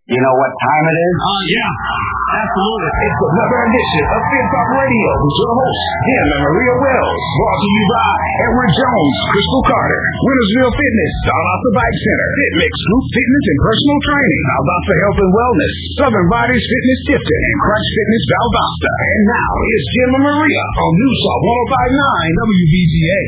You know what time it is? Yeah. Absolutely. It's another edition of Fit Talk Radio with your hosts, Jim and Maria Wells. Brought to you by Edward Jones, Crystal Carter, Wintersville Fitness, Valdosta Bike Center, FitMix Group Fitness and Personal Training, Valdosta Health and Wellness, Southern Bodies Fitness Tifton, and Crunch Fitness Valdosta. And now it's Jim and Maria on News Talk 1059 WBGA.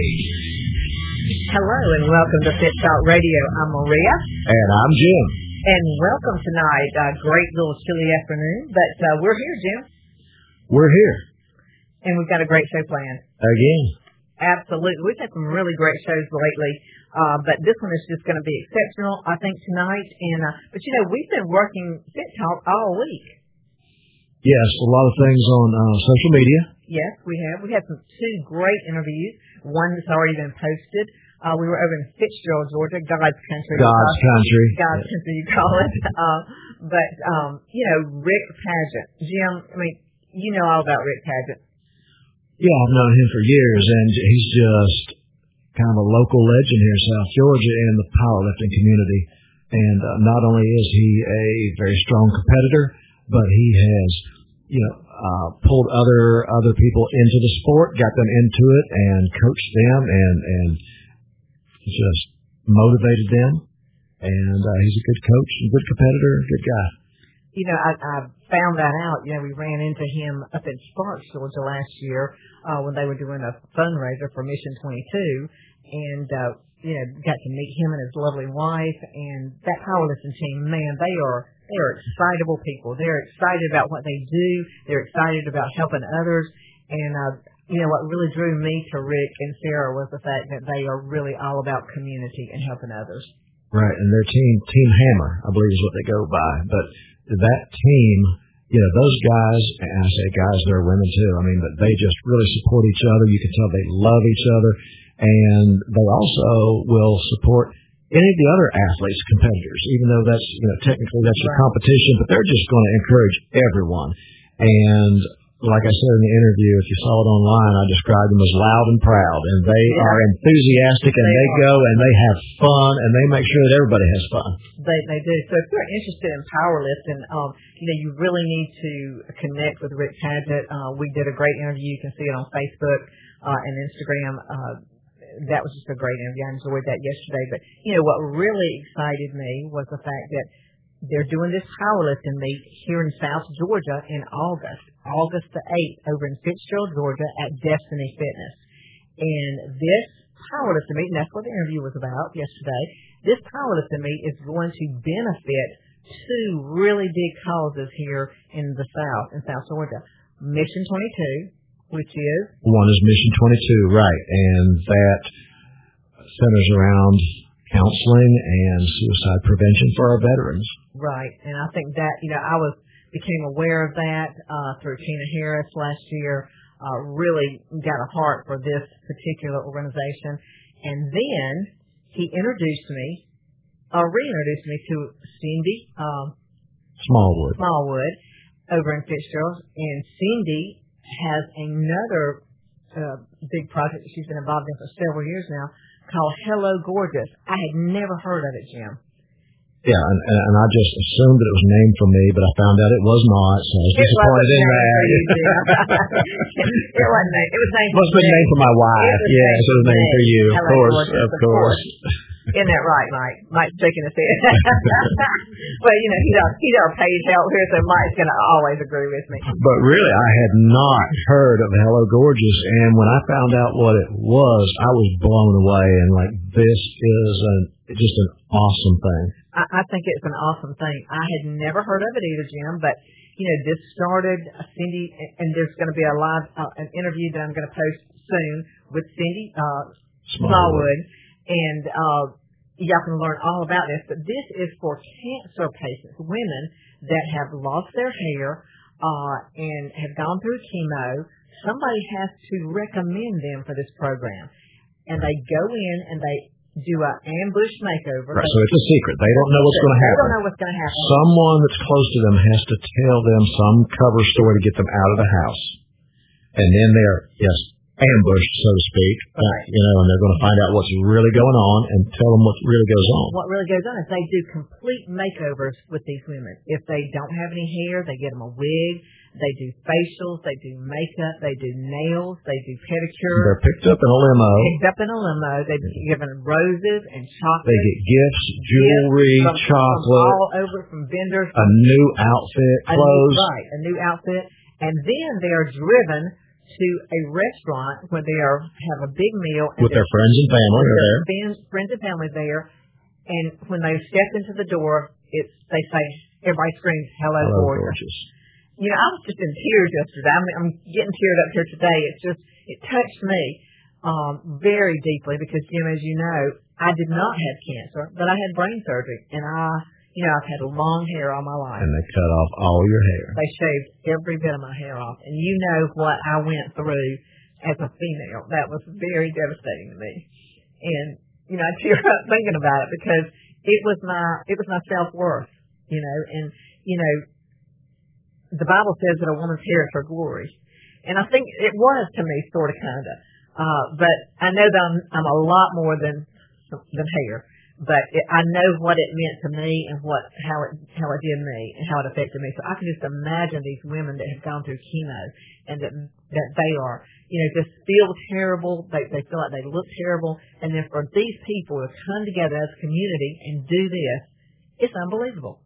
Hello and welcome to Fit Talk Radio. I'm Maria. And I'm Jim. And welcome tonight. Great little chilly afternoon, but we're here, Jim. We're here. And we've got a great show planned. Again. Absolutely. We've had some really great shows lately, but this one is just going to be exceptional, I think, tonight. And but, you know, we've been working Fit Talk all week. Yes, a lot of things on social media. Yes, we have. We had two great interviews. One that's already been posted. We were over in Fitzgerald, Georgia, God's country. God's country. God's country, you call it. But you know, Rick Padgett. Jim, I mean, you know all about Rick Padgett. Yeah, I've known him for years, and he's just kind of a local legend here in South Georgia in the powerlifting community. And not only is he a very strong competitor, but he has, pulled other people into the sport, got them into it, and coached them, and just motivated them. And he's a good coach, a good competitor, good guy. You know, I found that out. You know, we ran into him up in Sparks, Georgia last year when they were doing a fundraiser for Mission 22, and got to meet him and his lovely wife. And that powerlifting team, man, they are excitable people. They're excited about what they do. They're excited about helping others. And what really drew me to Rick and Sarah was the fact that they are really all about community and helping others. Right, and their Team Hammer, I believe is what they go by. But that team, those guys, and I say guys, they're women too, but they just really support each other. You can tell they love each other. And they also will support any of the other athletes, competitors, even though that's, technically that's your competition, but they're just going to encourage everyone. And like I said in the interview, if you saw it online, I described them as loud and proud, and they are enthusiastic, and they go and they have fun, and they make sure that everybody has fun. They do. So if you're interested in powerlifting, you really need to connect with Rick Padgett. We did a great interview. You can see it on Facebook and Instagram. That was just a great interview. I enjoyed that yesterday. But, what really excited me was the fact that they're doing this powerlifting meet here in South Georgia in August the 8th, over in Fitzgerald, Georgia, at Destiny Fitness. And this powerlifting meet, and that's what the interview was about yesterday, this powerlifting meet is going to benefit two really big causes here in the South, in South Georgia. Mission 22, which is? One is Mission 22, right, and that centers around counseling and suicide prevention for our veterans. Right, and I think that, I became aware of that through Tina Harris last year, really got a heart for this particular organization. And then he reintroduced me to Cindy Smallwood over in Fitzgerald. And Cindy has another big project that she's been involved in for several years now called Hello Gorgeous. I had never heard of it, Jim. Yeah, and I just assumed that it was named for me, but I found out it was not, so I was disappointed in that. It wasn't named. It was named. Must have been named for my wife. Yes, it was named for you. Of course. Isn't that right, Mike? Mike's shaking his head. Well, he's our paid help here, so Mike's going to always agree with me. But really, I had not heard of Hello Gorgeous, and when I found out what it was, I was blown away, and this is just an awesome thing. I think it's an awesome thing. I had never heard of it either, Jim, but, this started, Cindy, and there's going to be a live, an interview that I'm going to post soon with Cindy Smallwood, and y'all can learn all about this, but this is for cancer patients, women that have lost their hair and have gone through chemo. Somebody has to recommend them for this program, and they go in and they do an ambush makeover. Right, so it's a secret. They don't know what's going to happen. They don't know what's going to happen. Someone that's close to them has to tell them some cover story to get them out of the house. And then they're, ambush, so to speak, right. And they're going to find out what's really going on and tell them what really goes on. What really goes on is they do complete makeovers with these women. If they don't have any hair, they get them a wig. They do facials. They do makeup. They do nails. They do pedicure. They're picked up in a limo. They're given roses and chocolate. They get gifts, jewelry, chocolate. From all over, from vendors. A new outfit, clothes. A new outfit. And then they are driven to a restaurant where they have a big meal. With their friends and family there. Friends and family there. And when they step into the door, they say, everybody screams, hello gorgeous. I was just in tears yesterday. I'm getting teared up here today. It touched me very deeply because, Jim, as you know, I did not have cancer, but I had brain surgery. And I've had long hair all my life. And they cut off all your hair. They shaved every bit of my hair off. And you know what I went through as a female. That was very devastating to me. And, I tear up thinking about it because it was my self-worth, and, the Bible says that a woman's hair is her glory. And I think it was to me, sort of, kind of. But I know that I'm a lot more than hair. But I know what it meant to me and how it did me and how it affected me. So I can just imagine these women that have gone through chemo and that they are, just feel terrible. They feel like they look terrible. And then for these people to come together as a community and do this, it's unbelievable.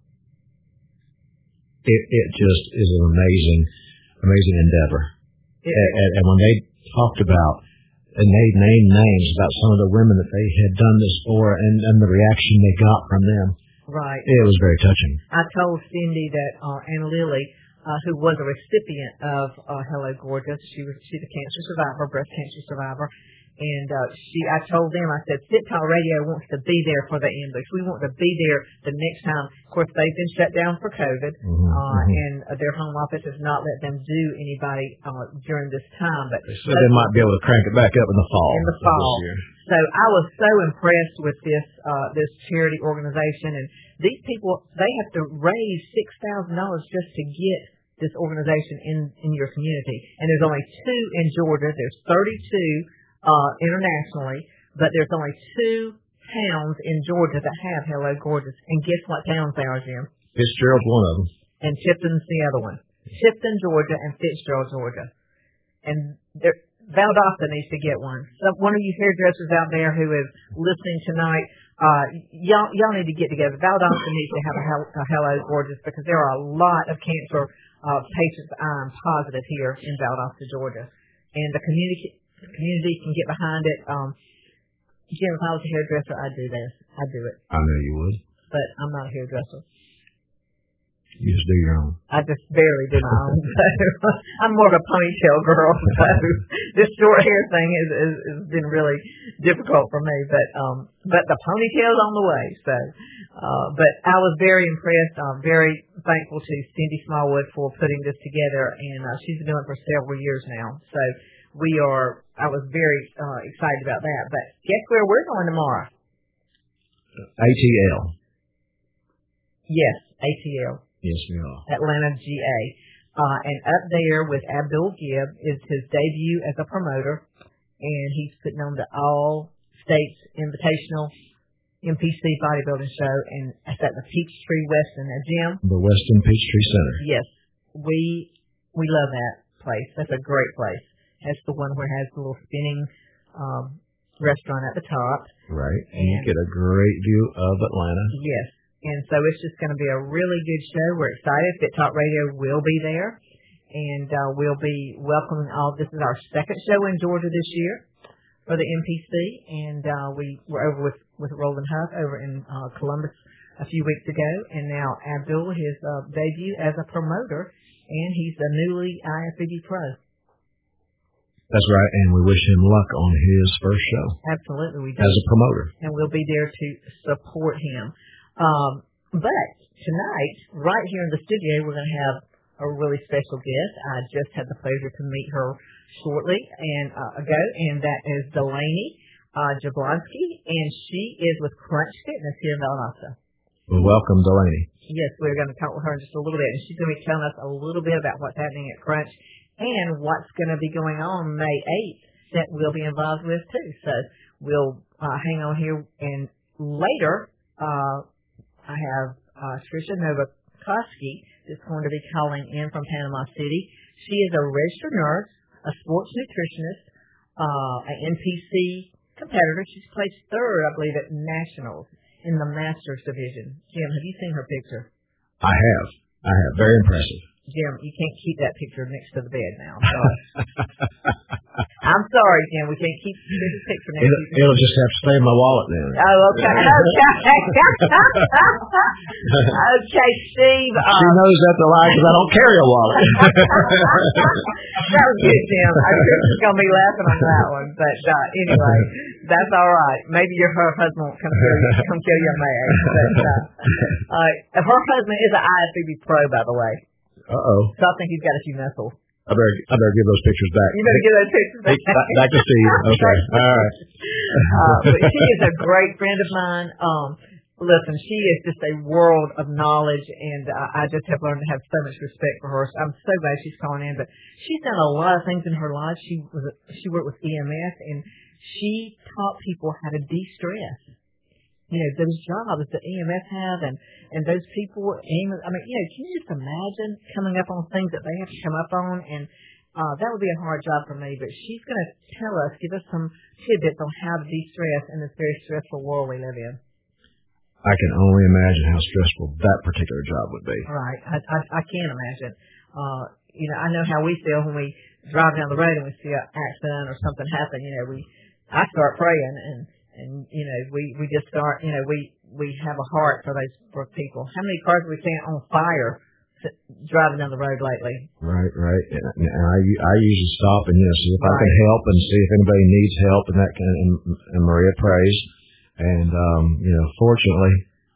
It just is an amazing endeavor. And when they talked about, and they named names about some of the women that they had done this for and the reaction they got from them. Right. It was very touching. I told Cindy that Anna Lily, who was a recipient of Hello Gorgeous, she's a cancer survivor, breast cancer survivor, and I told them, I said, Sit Talk Radio wants to be there for the ambush. We want to be there the next time. Of course, they've been shut down for COVID, and their home office has not let them do anybody during this time. But so they might be able to crank it back up in the fall. So I was so impressed with this charity organization, and these people, they have to raise $6,000 just to get this organization in your community. And there's only 2 in Georgia. There's 32 internationally, but there's only 2 towns in Georgia that have Hello Gorgeous. And guess what towns they are, Jim? Fitzgerald's one of them. And Tipton's the other one. Tipton, Georgia, and Fitzgerald, Georgia. And Valdosta needs to get one. So one of you hairdressers out there who is listening tonight, y'all need to get together. Valdosta needs to have a Hello Gorgeous because there are a lot of cancer patients, I'm positive, here in Valdosta, Georgia. And the community can get behind it. Jim, if I was a hairdresser, I'd do this. I'd do it. I know you would. But I'm not a hairdresser. You just do your own. I just barely do my own. So I'm more of a ponytail girl. So this short hair thing has been really difficult for me. But the ponytail's on the way. So, but I was very impressed. I'm very thankful to Cindy Smallwood for putting this together, and she's been doing it for several years now. So I was very excited about that. But guess where we're going tomorrow? ATL. Yes, ATL. Yes, we are. Atlanta, GA. And up there with Abdul Gibb is his debut as a promoter, and he's putting on the All-States Invitational MPC Bodybuilding Show, and it's at the Peachtree Westin at Jim. The Westin Peachtree Center. Yes. We love that place. That's a great place. That's the one where it has the little spinning restaurant at the top. Right. And you get a great view of Atlanta. Yes. And so it's just going to be a really good show. We're excited. Fit Talk Radio will be there. And we'll be welcoming this is our second show in Georgia this year for the MPC. And we were over with Roland Huff over in Columbus a few weeks ago. And now Abdul, his debut as a promoter. And he's the newly IFBB Pro. That's right, and we wish him luck on his first show. Absolutely, we do. As a promoter. And we'll be there to support him. But tonight, right here in the studio, we're going to have a really special guest. I just had the pleasure to meet her shortly ago, and that is Delaney Jablonski, and she is with Crunch Fitness here in Valdosta. Well, welcome, Delaney. Yes, we're going to talk with her in just a little bit, and she's going to be telling us a little bit about what's happening at Crunch and what's going to be going on May 8th we'll be involved with too. So we'll hang on here, and later I have Trisha Novakoski that's going to be calling in from Panama City. She is a registered nurse, a sports nutritionist, an NPC competitor. She's placed third, I believe, at Nationals in the Masters division. Jim, have you seen her picture? I have. Very impressive. Jim, you can't keep that picture next to the bed now. So. I'm sorry, Jim. We can't keep this picture next to the bed. It'll just have to stay in my wallet now. Oh, okay. Okay, Steve. She knows that's a lie because I don't carry a wallet. That was good, Jim. I think she's going to be laughing on that one. But anyway, that's all right. Maybe her husband won't come kill your man. But her husband is an IFBB pro, by the way. Uh-oh. So I think he's got a few muscles. I better give those pictures back. You better give those pictures back. Back to Steve. Okay. All right. But she is a great friend of mine. Listen, she is just a world of knowledge, and I just have learned to have so much respect for her. So I'm so glad she's calling in. But she's done a lot of things in her life. She worked with EMS, and she taught people how to de-stress. You know, those jobs that EMS have and those people, I mean, can you just imagine coming up on things that they have to come up on? And that would be a hard job for me, but she's going to give us some tidbits on how to de-stress in this very stressful world we live in. I can only imagine how stressful that particular job would be. Right. I can't imagine. I know how we feel when we drive down the road and we see an accident or something happen. I start praying and we just start, we have a heart for people. How many cars have we seen on fire driving down the road lately? Right. And I usually stop and see if I can help and see if anybody needs help and that kind of, and Maria prays. And fortunately,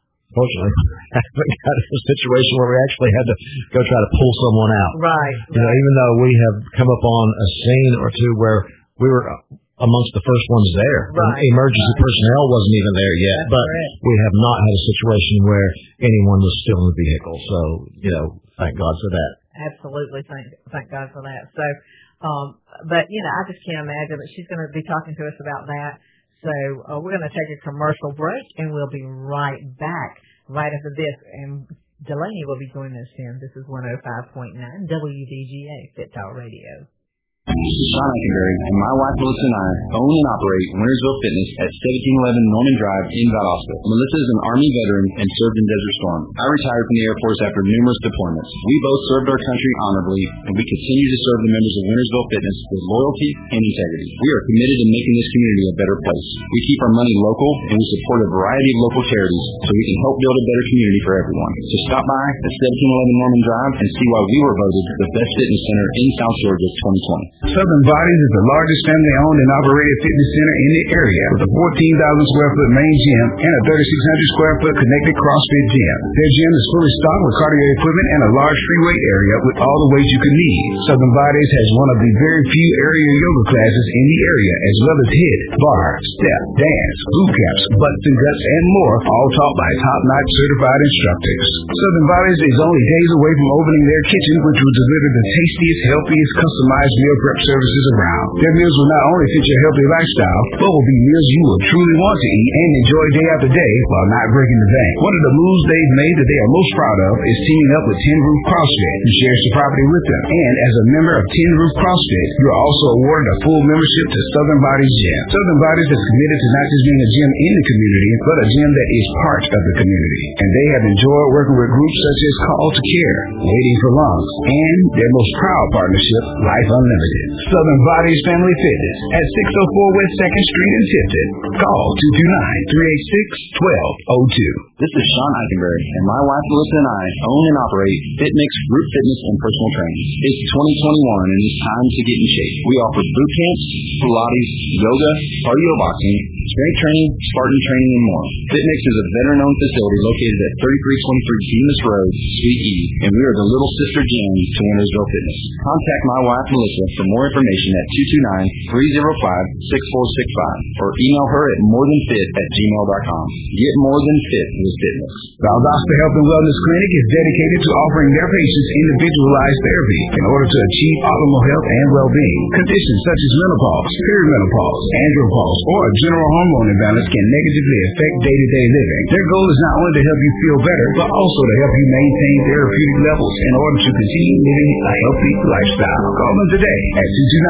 I haven't got a situation where we actually had to go try to pull someone out. Right. Even though we have come upon a scene or two where we were amongst the first ones there. Right. Emergency personnel wasn't even there yet, but we have not had a situation where anyone was still in the vehicle. So, thank God for that. Absolutely. Thank God for that. So, but, I just can't imagine that she's going to be talking to us about that. So we're going to take a commercial break, and we'll be right back right after this. And Delaney will be joining us here. This is 105.9 WVGA Fit Talk Radio. This is Sean Eikenberry, and my wife Melissa and I own and operate Wintersville Fitness at 1711 Norman Drive in Valdosta. Melissa is an Army veteran and served in Desert Storm. I retired from the Air Force after numerous deployments. We both served our country honorably, and we continue to serve the members of Wintersville Fitness with loyalty and integrity. We are committed to making this community a better place. We keep our money local, and we support a variety of local charities so we can help build a better community for everyone. So stop by at 1711 Norman Drive and see why we were voted the best fitness center in South Georgia 2020. Southern Bodies is the largest family-owned and operated fitness center in the area with a 14,000 square foot main gym and a 3,600 square foot connected CrossFit gym. Their gym is fully stocked with cardio equipment and a large free weight area with all the weights you could need. Southern Bodies has one of the very few area yoga classes in the area, as well as HIIT, bar, step, dance, boot camps, butts and guts, and more, all taught by top-notch certified instructors. Southern Bodies is only days away from opening their kitchen, which will deliver the tastiest, healthiest, customized meal prep services around. Their meals will not only fit your healthy lifestyle, but will be meals you will truly want to eat and enjoy day after day while not breaking the bank. One of the moves they've made that they are most proud of is teaming up with Tin Roof CrossFit, who shares the property with them. And as a member of Tin Roof CrossFit, you're also awarded a full membership to Southern Bodies Gym. Southern Bodies is committed to not just being a gym in the community, but a gym that is part of the community. And they have enjoyed working with groups such as Call to Care, Waiting for Lungs, and their most proud partnership, Life Unlimited. Southern Bodies Family Fitness at 604 West 2nd Street in Tipton. Call 229-386-1202. This is Sean Eikenberry, and my wife Melissa and I own and operate FitMix Group Fitness and Personal Training. It's 2021 and it's time to get in shape. We offer boot camps, Pilates, yoga, cardio boxing, strength training, Spartan training, and more. FitMix is a veteran-owned facility located at 3323 Demas Road, Suite E, and we are the little sister gym to Wintersville Fitness. Contact my wife Melissa for for more information at 229-305-6465 or email her at morethanfit@gmail.com. Get more than fit with fitness. Valdosta Health and Wellness Clinic is dedicated to offering their patients individualized therapy in order to achieve optimal health and well-being. Conditions such as menopause, perimenopause, andropause, or a general hormone imbalance can negatively affect day-to-day living. Their goal is not only to help you feel better, but also to help you maintain therapeutic levels in order to continue living a healthy lifestyle. Call them today at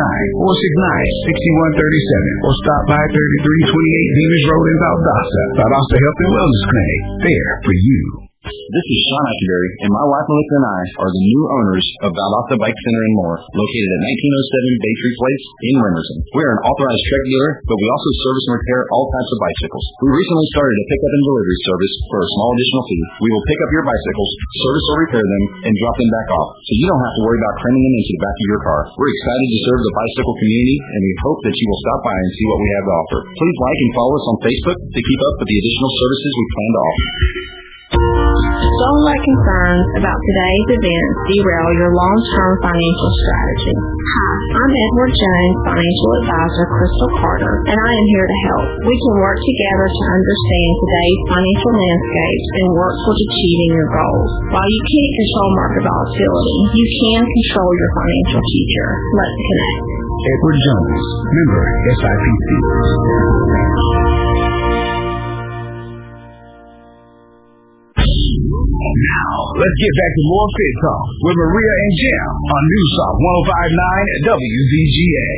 229-469-6137 or stop by 3328 Bemis Road in Valdosta. Valdosta Health and Wellness Clinic. There for you. This is Sean Eichenberry, and my wife Melissa and I are the new owners of Valdosta Bike Center and More, located at 1907 Bay Tree Place in Remerson. We are an authorized Trek dealer, but we also service and repair all types of bicycles. We recently started a pickup and delivery service for a small additional fee. We will pick up your bicycles, service or repair them, and drop them back off, so you don't have to worry about cramming them into the back of your car. We're excited to serve the bicycle community, and we hope that you will stop by and see what we have to offer. Please like and follow us on Facebook to keep up with the additional services we plan to offer. Don't let concerns about today's events derail your long-term financial strategy. Hi, I'm Edward Jones financial advisor Crystal Carter, and I am here to help. We can work together to understand today's financial landscape and work towards achieving your goals. While you can't control market volatility, you can control your financial future. Let's connect. Edward Jones, member SIPC. Now, let's get back to more Fit Talk with Maria and Jim on News Talk 1059 WVGA.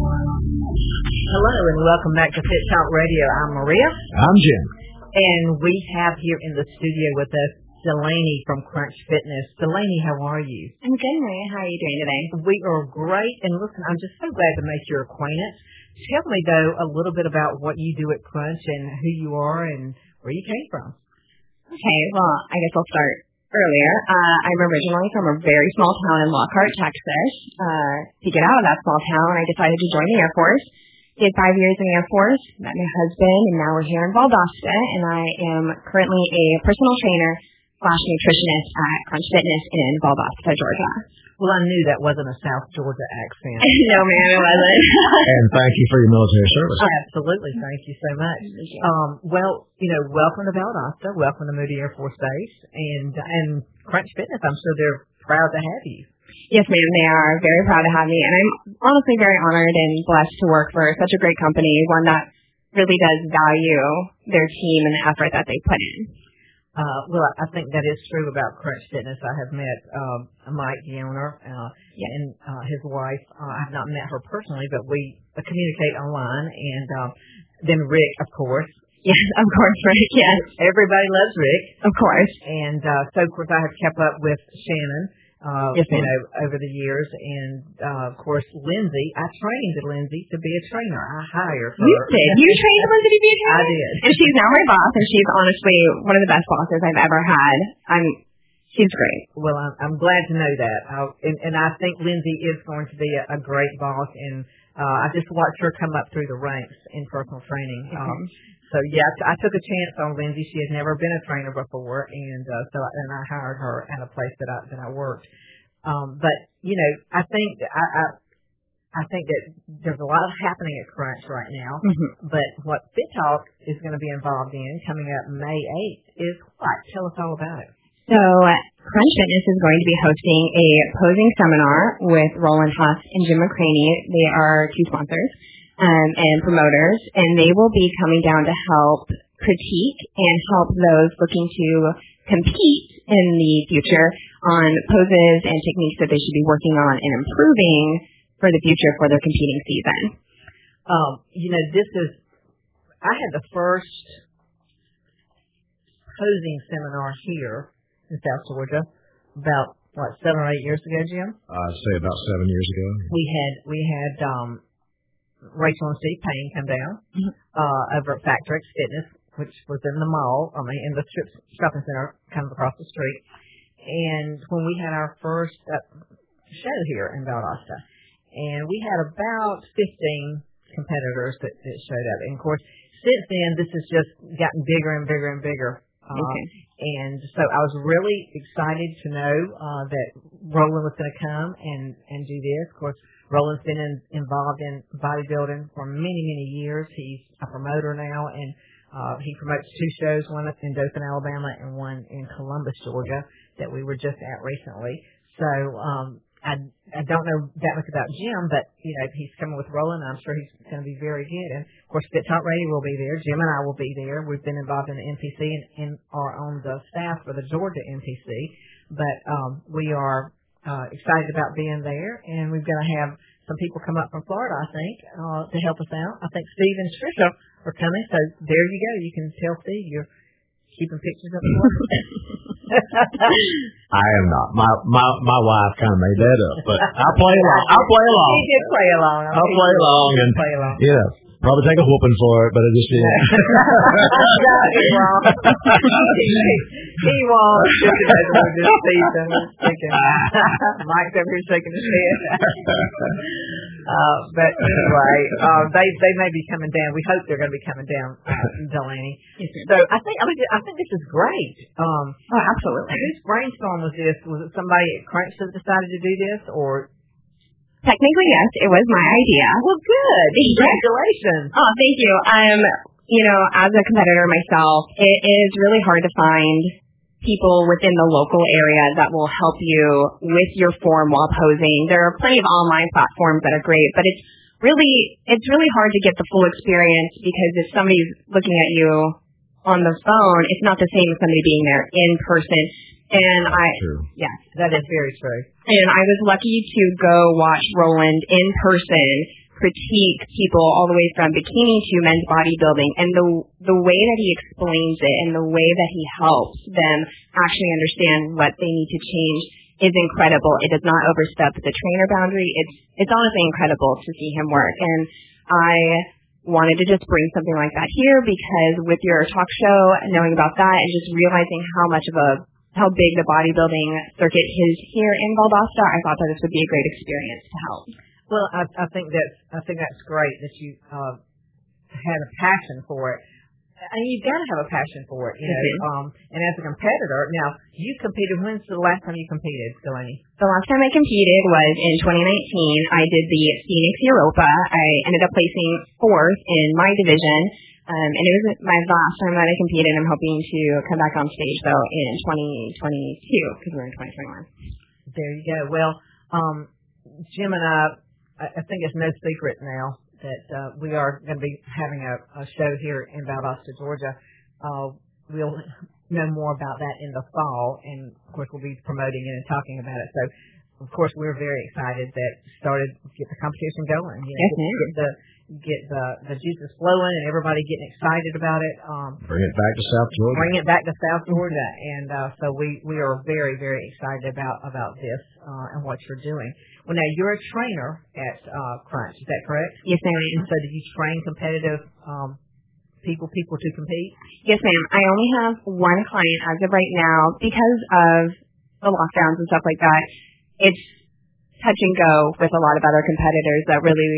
Hello and welcome back to Fit Talk Radio. I'm Maria. I'm Jim. And we have here in the studio with us Delaney from Crunch Fitness. Delaney, how are you? I'm good, Maria. How are you doing today? We are great. And listen, I'm just so glad to make your acquaintance. Tell me, though, a little bit about what you do at Crunch and who you are and where you came from. Okay, well, I guess I'll start earlier. I'm originally from a very small town in Lockhart, Texas. To get out of that small town, I decided to join the Air Force. Did 5 years in the Air Force, met my husband, and now we're here in Valdosta, and I am currently a personal trainer / nutritionist at Crunch Fitness in Valdosta, Georgia. Well, I knew that wasn't a South Georgia accent. No, ma'am, it wasn't. And thank you for your military service. Absolutely. Thank you so much. Well, welcome to Valdosta. Welcome to Moody Air Force Base. And Crunch Fitness, I'm sure they're proud to have you. Yes, ma'am, they are very proud to have me. And I'm honestly very honored and blessed to work for such a great company, one that really does value their team and the effort that they put in. Well, I think that is true about Crunch Fitness. I have met Mike, the owner, and his wife. I have not met her personally, but we communicate online. And then Rick, of course. Yes, of course, Rick, yes. Everybody loves Rick. Of course. And so, of course, I have kept up with Shannon. Yes, over the years, and of course, Lindsay. I trained Lindsay to be a trainer. I hired her. You did? You trained Lindsay to be a trainer? I did. And she's now my boss, and she's honestly one of the best bosses I've ever had. She's great. Well, I'm glad to know that, and I think Lindsay is going to be a great boss, and I just watched her come up through the ranks in personal training. So yeah, I took a chance on Lindsay. She had never been a trainer before, and so I hired her at a place that I worked. But I think that there's a lot happening at Crunch right now. Mm-hmm. But what Fit Talk is going to be involved in coming up May 8th is what? Tell us all about it. So Crunch Fitness is going to be hosting a posing seminar with Roland Huff and Jim McCraney. They are two sponsors. And promoters, and they will be coming down to help critique and help those looking to compete in the future on poses and techniques that they should be working on and improving for the future for their competing season. I had the first posing seminar here in South Georgia about, 7 or 8 years ago, Jim? I'd say about 7 years ago. We had Rachel and Steve Payne come down over at Factorex Fitness, which was in the mall, in the shopping center kind of across the street. And when we had our first show here in Valdosta, and we had about 15 competitors that showed up. And of course, since then, this has just gotten bigger and bigger and bigger. And so I was really excited to know that Roland was going to come and do this. Of course, Roland's been involved in bodybuilding for many, many years. He's a promoter now, and he promotes 2 shows, one in Dothan, Alabama, and one in Columbus, Georgia, that we were just at recently. So I don't know that much about Jim, but he's coming with Roland, and I'm sure he's going to be very good. And of course, Fit Talk Radio will be there. Jim and I will be there. We've been involved in the NPC and are on the staff for the Georgia NPC, but we are excited about being there, and we're going to have some people come up from Florida, I think, to help us out. I think Steve and Trisha are coming, so there you go. You can tell Steve you're keeping pictures of the I am not. My wife kind of made that up, but I'll play along. He did play along. I'll play along and probably take a whooping for it, but it just didn't. He won't. Mike's over here shaking his head. But anyway, they may be coming down. We hope they're going to be coming down, Delaney. So I think this is great. Absolutely. Whose brainstorm was this? Was it somebody at Crunch that decided to do this, or? Technically, yes, it was my idea. Well, good. Congratulations. Oh, thank you. As a competitor myself, it is really hard to find people within the local area that will help you with your form while posing. There are plenty of online platforms that are great, but it's really hard to get the full experience, because if somebody's looking at you on the phone, it's not the same as somebody being there in person. And yes, that is very true. And I was lucky to go watch Roland in person critique people all the way from bikini to men's bodybuilding, and the way that he explains it and the way that he helps them actually understand what they need to change is incredible. It does not overstep the trainer boundary. It's honestly incredible to see him work, and I wanted to just bring something like that here, because with your talk show, knowing about that and just realizing how big the bodybuilding circuit is here in Valdosta, I thought that this would be a great experience to help. Well, I think that's great that you had a passion for it. And you've got to have a passion for it, and as a competitor, now, you competed. When's the last time you competed, Delaney? The last time I competed was in 2019. I did the Phoenix Europa. I ended up placing 4th in my division, and it was my last time that I competed. I'm hoping to come back on stage, though, in 2022, because we're in 2021. There you go. Well, Jim and I think it's no secret now that we are going to be having a show here in Valdosta, Georgia. We'll know more about that in the fall, and of course we'll be promoting it and talking about it. So, of course, we're very excited that get the competition going. Get the juices flowing, and everybody getting excited about it. Bring it back to South Georgia. Bring it back to South Georgia, and so we are very, very excited about this and what you're doing. Well, now you're a trainer at Crunch, is that correct? Yes, ma'am. And so, did you train competitive people to compete? Yes, ma'am. I only have one client as of right now because of the lockdowns and stuff like that. It's touch and go with a lot of other competitors that really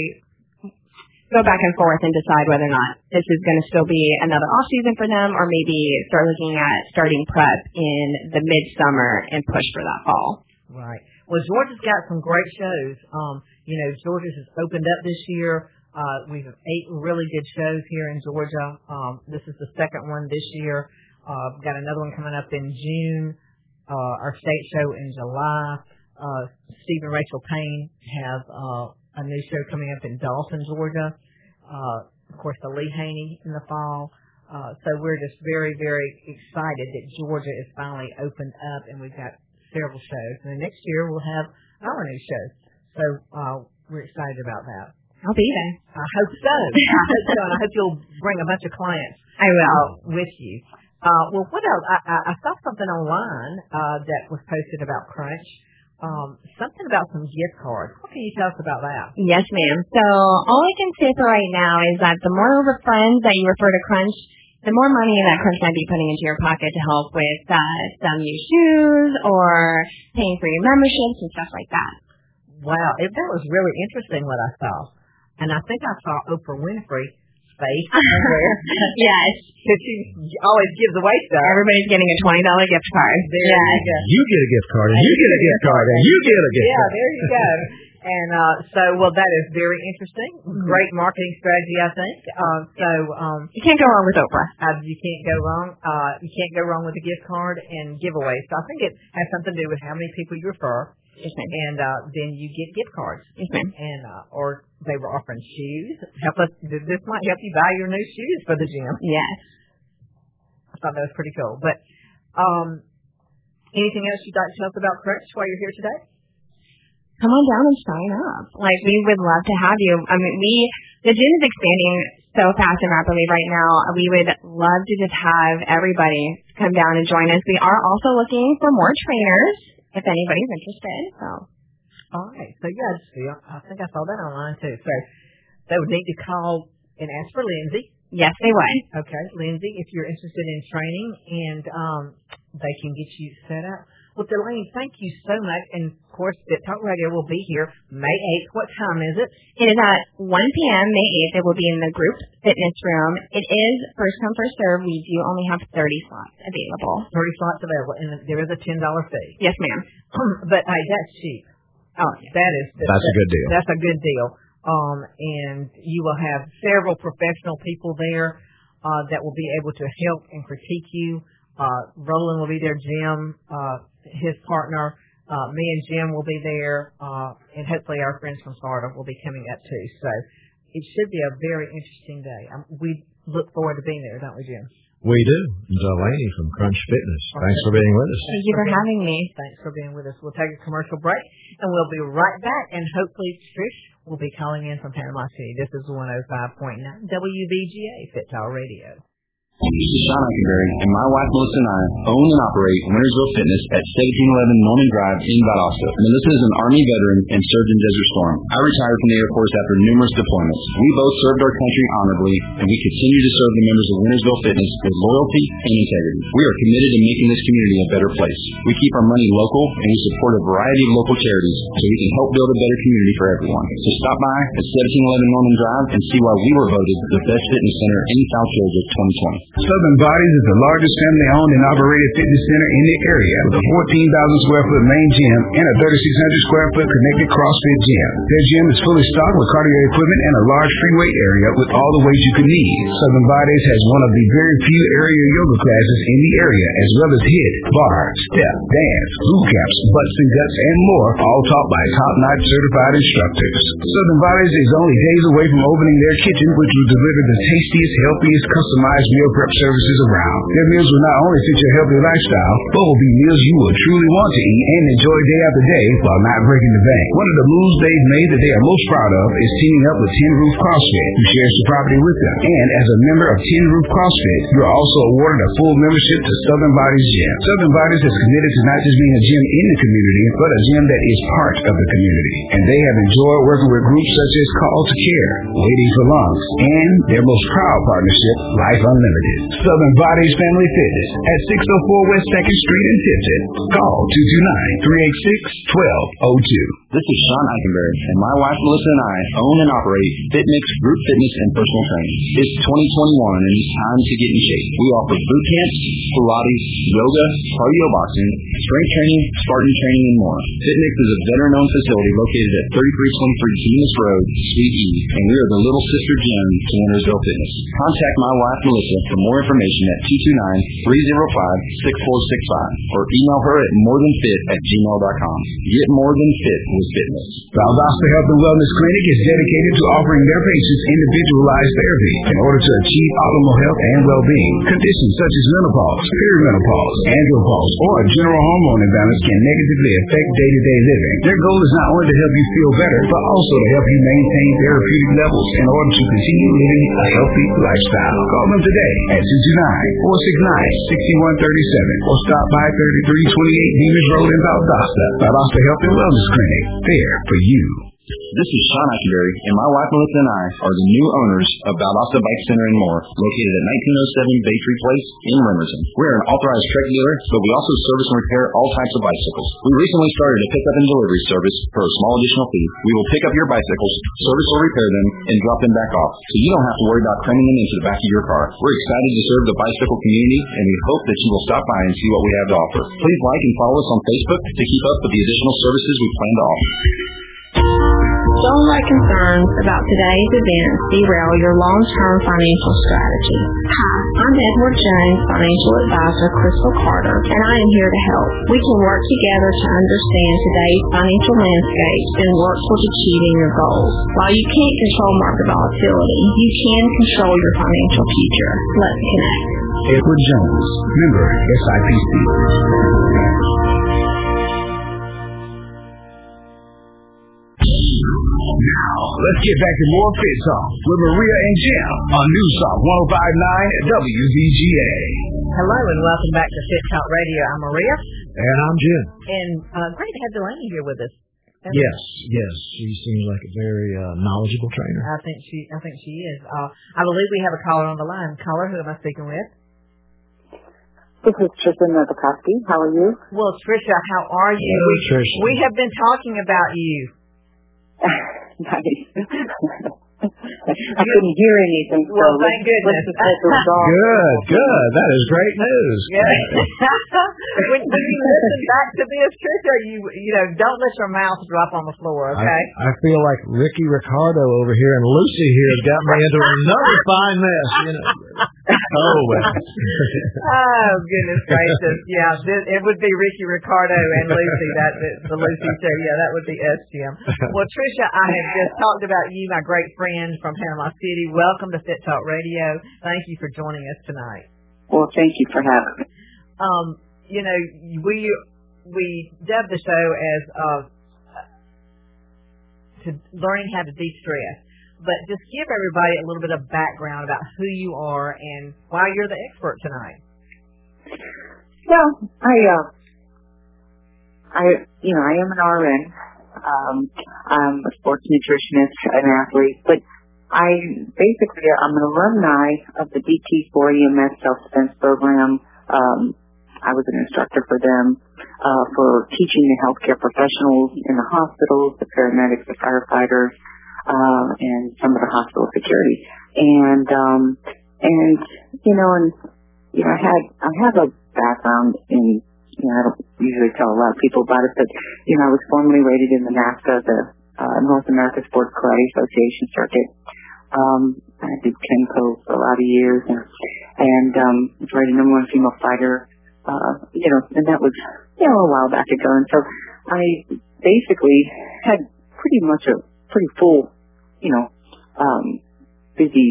go back and forth and decide whether or not this is going to still be another off season for them, or maybe start looking at starting prep in the midsummer and push for that fall. Right. Well, Georgia's got some great shows. Georgia's has opened up this year. We have 8 really good shows here in Georgia. This is the second one this year. We've got another one coming up in June. Our state show in July. Steve and Rachel Payne have a new show coming up in Dawson, Georgia. Of course, the Lee Haney in the fall. So we're just very, very excited that Georgia is finally opened up, and we've got several shows. And then next year we'll have our new show. So we're excited about that. I'll be there. I hope so. And I hope you'll bring a bunch of clients. I will. With you. Well, what else? I saw something online that was posted about Crunch. Something about some gift cards. What can you tell us about that? Yes, ma'am. So all I can say for right now is that the more friends that you refer to Crunch, the more money that Crunch might be putting into your pocket to help with some new shoes or paying for your memberships and stuff like that. Wow, that was really interesting what I saw. And I think I saw Oprah Winfrey face somewhere. Yes. Because she always gives away stuff. Everybody's getting a $20 gift card. There you go. You get a gift card, and you get a gift card, and you get a gift card. Yeah, there you go. And well, that is very interesting. Great marketing strategy, I think. You can't go wrong with Oprah. You can't go wrong. You can't go wrong with a gift card and giveaways. So I think it has something to do with how many people you refer. Yes, ma'am. And then you get gift cards. Yes, ma'am. And or they were offering shoes. This might help you buy your new shoes for the gym. Yes. I thought that was pretty cool. But anything else you'd like to tell us about Crunch while you're here today? Come on down and sign up. Like, we would love to have you. I mean, the gym is expanding so fast and rapidly right now. We would love to just have everybody come down and join us. We are also looking for more trainers if anybody's interested. So. All right. So, yeah, I think I saw that online, too. So, they would need to call and ask for Lindsay. Yes, they would. Okay, Lindsay, if you're interested in training, and they can get you set up. Well, Delaney, thank you so much. And, of course, Fit Talk Radio will be here May 8th. What time is it? It is at 1 p.m. May 8th. It will be in the group fitness room. It is first come, first serve. We do only have 30 slots available. 30 slots available, and there is a $10 fee. Yes, ma'am. But, hey, that's cheap. Oh, yeah. That's a good deal. That's a good deal. And you will have several professional people there that will be able to help and critique you. Roland will be there, Jim, his partner, me and Jim will be there, and hopefully our friends from Florida will be coming up too. So it should be a very interesting day. We look forward to being there, don't we, Jim? We do. Delaney from Crunch Fitness. Thanks for being with us. Thank you for having me. Thanks for being with us. We'll take a commercial break, and we'll be right back, and hopefully Trish will be calling in from Panama City. This is 105.9 WVGA Fit Talk Radio. This is Sean Eikenberry, and my wife Melissa and I own and operate Wintersville Fitness at 1711 Norman Drive in Valdosta. Melissa is an Army veteran and served in Desert Storm. I retired from the Air Force after numerous deployments. We both served our country honorably, and we continue to serve the members of Wintersville Fitness with loyalty and integrity. We are committed to making this community a better place. We keep our money local, and we support a variety of local charities so we can help build a better community for everyone. So stop by at 1711 Norman Drive and see why we were voted the best fitness center in South Georgia 2020. Southern Bodies is the largest family-owned and operated fitness center in the area with a 14,000 square foot main gym and a 3,600 square foot connected CrossFit gym. Their gym is fully stocked with cardio equipment and a large free weight area with all the weights you could need. Southern Bodies has one of the very few area yoga classes in the area, as well as HIIT, bar, step, dance, boot camps, butts and guts, and more, all taught by top-notch certified instructors. Southern Bodies is only days away from opening their kitchen, which will deliver the tastiest, healthiest, customized meal prep services around. Their meals will not only fit your healthy lifestyle, but will be meals you will truly want to eat and enjoy day after day while not breaking the bank. One of the moves they've made that they are most proud of is teaming up with Tin Roof CrossFit, who shares the property with them. And as a member of Tin Roof CrossFit, you are also awarded a full membership to Southern Bodies Gym. Southern Bodies is committed to not just being a gym in the community, but a gym that is part of the community. And they have enjoyed working with groups such as Call to Care, Waiting for Lungs, and their most proud partnership, Life Unlimited. Southern Bodies Family Fitness at 604 West 2nd Street in Tipton. Call 229-386-1202. This is Sean Eikenberry, and my wife Melissa and I own and operate FitMix Group Fitness and Personal Training. It's 2021 and it's time to get in shape. We offer boot camps, Pilates, yoga, cardio boxing, strength training, Spartan training, and more. FitMix is a veteran-owned facility located at 3323 Demas Road, Suite E, and we are the little sister gym to Wintersville Fitness. Contact my wife Melissa for more information at 229-305-6465 or email her at morethanfit@gmail.com. Get more than fit with fitness. Valdosta Health and Wellness Clinic is dedicated to offering their patients individualized therapy in order to achieve optimal health and well-being. Conditions such as menopause, perimenopause, andropause, or a general hormone imbalance can negatively affect day-to-day living. Their goal is not only to help you feel better, but also to help you maintain therapeutic levels in order to continue living a healthy lifestyle. Call them today at 229-469-6137 or stop by 3328 Demas Road in Valdosta. Valdosta Health and Wellness Clinic. There for you. This is Sean Eichenberry, and my wife Melissa and I are the new owners of Valdosta Bike Center and More, located at 1907 Bay Tree Place in Remerson. We're an authorized Trek dealer, but we also service and repair all types of bicycles. We recently started a pickup and delivery service for a small additional fee. We will pick up your bicycles, service or repair them, and drop them back off, so you don't have to worry about cramming them into the back of your car. We're excited to serve the bicycle community, and we hope that you will stop by and see what we have to offer. Please like and follow us on Facebook to keep up with the additional services we plan to offer. Don't let concerns about today's events derail your long-term financial strategy. Hi, I'm Edward Jones, financial advisor Crystal Carter, and I am here to help. We can work together to understand today's financial landscape and work towards achieving your goals. While you can't control market volatility, you can control your financial future. Let's connect. Edward Jones, member SIPC. Now, let's get back to more Fit Talk with Maria and Jim on News Talk 105.9 WVGA. Hello and welcome back to Fit Talk Radio. I'm Maria. And I'm Jim. And great to have Delaney here with us. Yes. She seems like a very knowledgeable trainer. I think she is. I believe we have a caller on the line. Caller, who am I speaking with? This is Trisha Novikowski. How are you? Well, Trisha, how are you? Hello, Trisha. We have been talking about you. Nice. I couldn't hear anything. So well, thank goodness. Good. That is great news. When you listen back to this, Trisha, you know, don't let your mouth drop on the floor, okay? I feel like Ricky Ricardo over here and Lucy here has got me into another fine mess. You know. Oh, well. Oh, goodness gracious. Yeah, it would be Ricky Ricardo and Lucy, the Lucy show. Yeah, that would be us, Jim. Well, Trisha, I have just talked about you, my great friend from Panama City. Welcome to Fit Talk Radio. Thank you for joining us tonight. Well, thank you for having me. You know, we dubbed the show as to learning how to de-stress. But just give everybody a little bit of background about who you are and why you're the expert tonight. Well, I am an RN. I'm a sports nutritionist, an athlete, but I'm an alumni of the DT4 EMS self-defense program. I was an instructor for them, for teaching the healthcare professionals in the hospitals, the paramedics, the firefighters, and some of the hospital security. I have a background in, I don't usually tell a lot of people about it, but, I was formerly rated in the NASCA, the North America Sports Karate Association circuit. I did Kenpo for a lot of years and was rated number one female fighter, and that was, a while back ago. And so I basically had pretty much a pretty full, busy,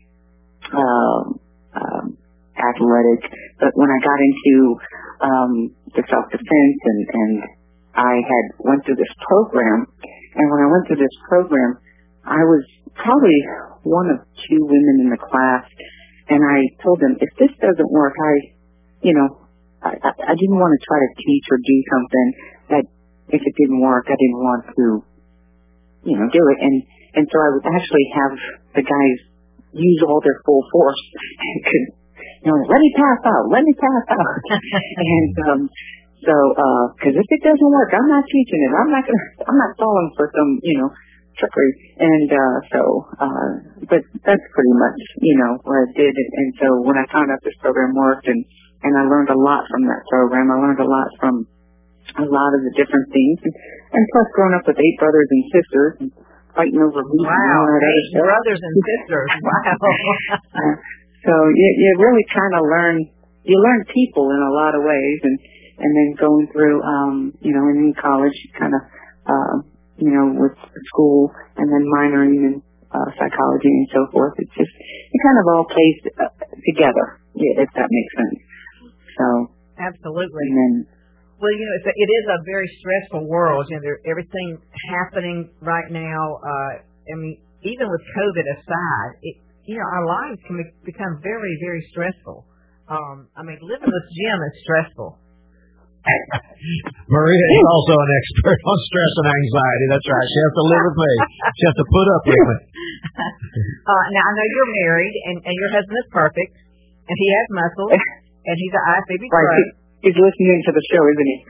athletic. But when I got into the self-defense and I had went through this program, and when I went through this program, I was probably one of two women in the class, and I told them, if this doesn't work, I didn't want to try to teach or do something that if it didn't work, I didn't want to do it. And so I would actually have the guys use all their full force. Let me pass out. And because if it doesn't work, I'm not teaching it. I'm not falling for some, trickery. And but that's pretty much, what I did. And so when I found out this program worked, and I learned a lot from that program. I learned a lot from a lot of the different things, and plus growing up with 8 brothers and sisters and fighting over who's brothers and sisters. Wow. So you really kind of learn people in a lot of ways, and then going through, and in college, kind of, with school, and then minoring in psychology and so forth. It kind of all plays together, if that makes sense. So absolutely. And then, well, it is a very stressful world. Everything happening right now. Even with COVID aside, our lives can become very, very stressful. Living with Jim is stressful. Maria is also an expert on stress and anxiety. That's right. She has to live with me. She has to put up with me. Now, I know you're married, and your husband is perfect, and he has muscles, and he's an IFBB pro. He's listening to the show, isn't he?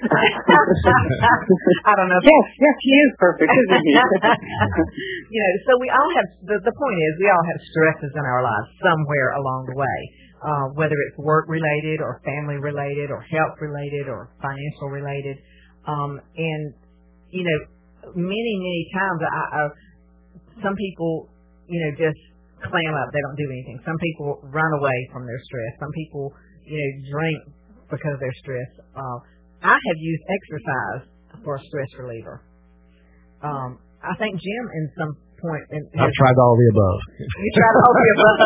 I don't know. Yes, he is perfect, isn't he? So we all have, the point is, we all have stresses in our lives somewhere along the way, whether it's work-related or family-related or health-related or financial-related. And, many times, some people, just clam up. They don't do anything. Some people run away from their stress. Some people, drink because of their stress. I have used exercise for a stress reliever. I think Jim, in some point, I've tried all the above. You tried all the above.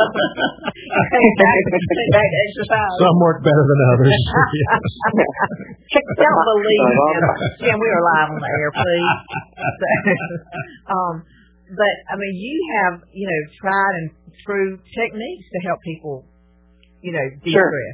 back to exercise. Some work better than others. Don't believe him. Jim, we are live on the air, please. But I mean, you have tried and true techniques to help people, de-stress. Sure.